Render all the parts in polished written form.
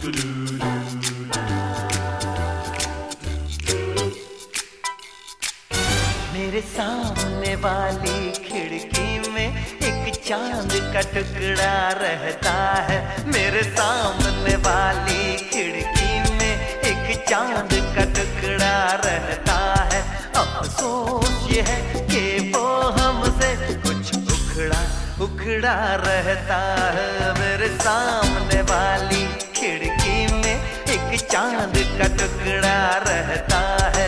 मेरे सामने वाली खिड़की में एक चांद का टुकड़ा रहता है। मेरे सामने वाली खिड़की में एक चांद का टुकड़ा रहता है। अफसोस ये है कि वो हमसे कुछ उखड़ा रहता है। मेरे सामने वाली खिड़की में एक चांद का टुकड़ा रहता है।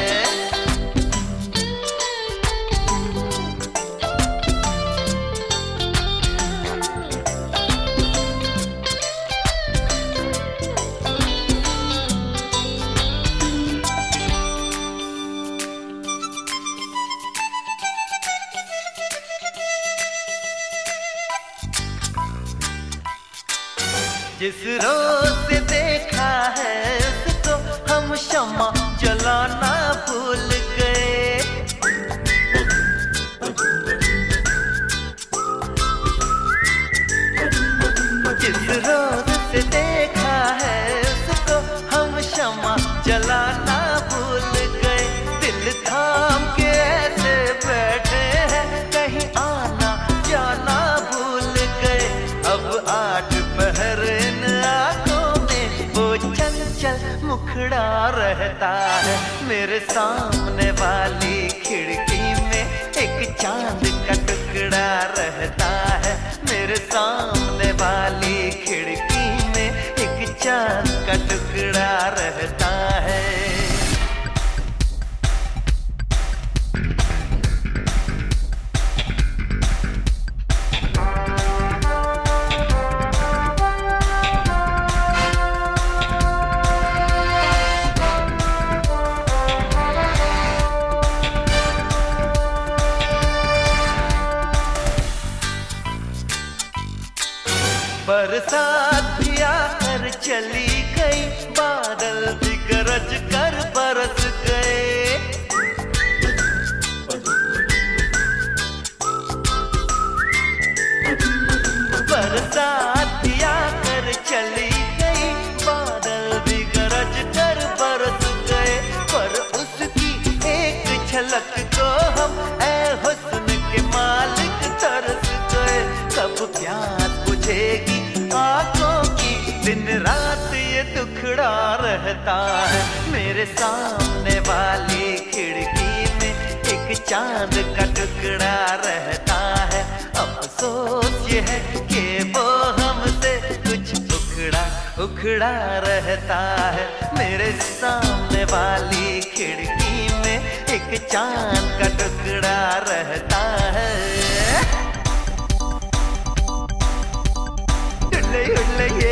जिस रोज से देखा है उसको हम शम्मा जलाना भूल गए। जिस रोज से देखा है उसको हम शम्मा जलाना भूल गए। दिल थाम के ऐसे बैठे हैं कहीं आना जाना भूल गए। अब 8 पहर मुखड़ा रहता है। मेरे सामने वाली खिड़की में एक चांद का टुकड़ा रहता है। मेरे सामने वाली खिड़की में एक चांद का टुकड़ा रहता है। बरसात भी आकर चली गई, बादल भी गरज कर बरस गए। बरसात भी आकर चली गई, बादल भी गरज कर बरस गए। पर उसकी एक झलक को हम ऐ हुस्न के मालिक तरस गए। कब प्यास बुझेगी आंखों की, दिन रात ये दुखड़ा रहता है। मेरे सामने वाली खिड़की में एक चांद का टुकड़ा रहता है। अफसोस ये है कि वो हमसे कुछ उखड़ा रहता है। मेरे सामने वाली खिड़की में एक चांद का टुकड़ा रहता है।